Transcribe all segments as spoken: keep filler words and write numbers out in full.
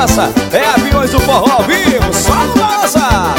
balança. É Aviões do Forró ao vivo, só no balança.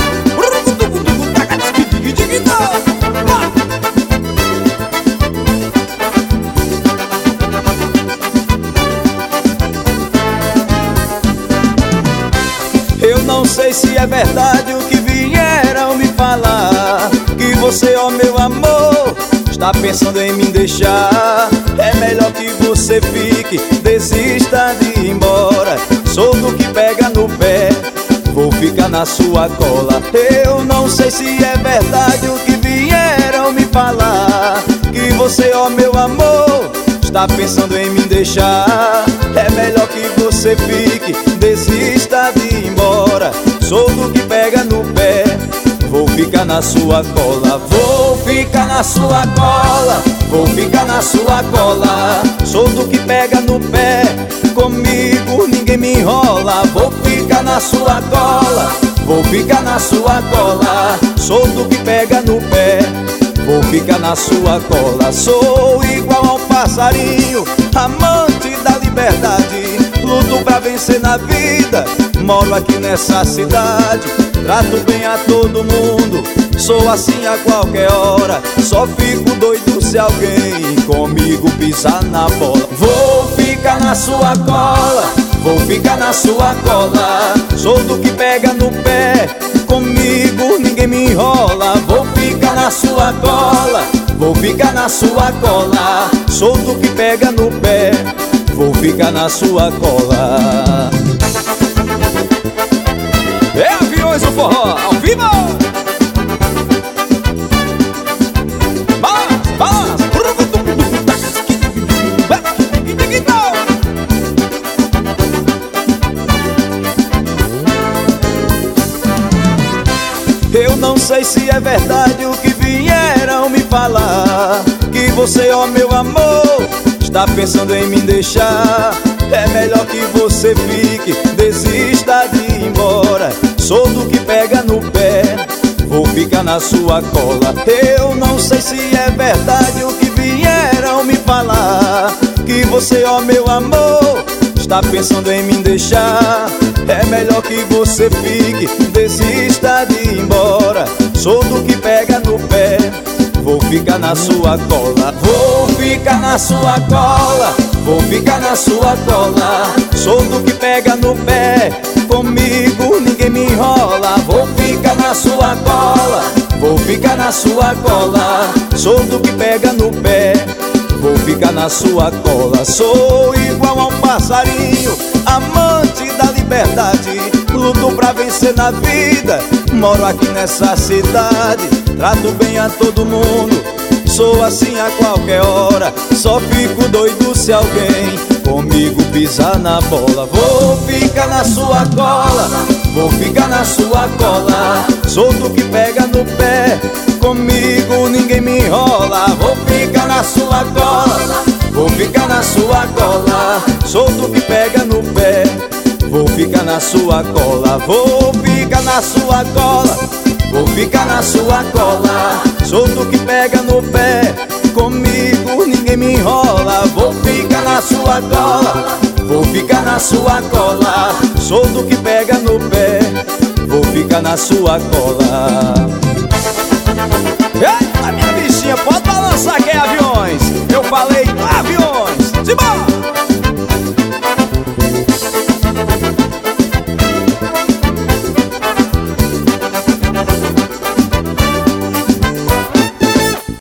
Eu não sei se é verdade o que vieram me falar, que você, ó meu amor, está pensando em me deixar. É melhor que você fique, desista de ir embora. Sou do que pega no pé, vou ficar na sua cola. Eu não sei se é verdade o que vieram me falar, que você, ó meu amor, está pensando em me deixar. É melhor que você fique, desista de ir embora. Sou do que pega no pé, vou ficar na sua cola. Vou ficar na sua cola, vou ficar na sua cola. Sou do que pega no pé, comigo ninguém me enrola. Vou ficar na sua cola, vou ficar na sua cola. Sou do que pega no pé, vou ficar na sua cola. Sou igual a um passarinho, amante da liberdade. Luto pra vencer na vida, moro aqui nessa cidade. Trato bem a todo mundo, sou assim a qualquer hora. Só fico doido se alguém comigo pisar na bola. Vou ficar na sua cola, vou ficar na sua cola. Sou do que pega no pé, comigo ninguém me enrola. Vou ficar na sua cola, vou ficar na sua cola. Sou do que pega no pé, vou ficar na sua cola. É Aviões do Forró, ao vivo! Balança, balança! Eu não sei se é verdade o que vieram me falar, que você, ó meu amor, está pensando em me deixar. É melhor que você fique, desista de ir embora. Sou do que pega no pé, vou ficar na sua cola. Eu não sei se é verdade o que vieram me falar, que você, ó meu amor, está pensando em me deixar. É melhor que você fique, desista de ir embora. Sou do que pega no pé, vou ficar na sua cola. Vou ficar na sua cola, vou ficar na sua cola. Sou do que pega no pé, comigo ninguém me enrola. Vou ficar na sua cola, vou ficar na sua cola. Sou do que pega no pé, vou ficar na sua cola. Sou igual a um passarinho, amante da liberdade. Luto pra vencer na vida, moro aqui nessa cidade. Trato bem a todo mundo, sou assim a qualquer hora. Só fico doido se alguém comigo pisar na bola. Vou ficar na sua cola, vou ficar na sua cola. Sou do que pega no pé, comigo ninguém me enrola. Vou ficar na sua cola, vou ficar na sua cola. Sou do que pega no pé, vou ficar na sua cola. Vou ficar na sua cola, vou ficar na sua cola. Sou do que pega no pé, comigo ninguém me enrola. Vou ficar na sua cola, vou ficar na sua cola. Sou do que pega no pé, vou ficar na sua cola. Eita, minha bichinha, pode balançar que é Aviões. Eu falei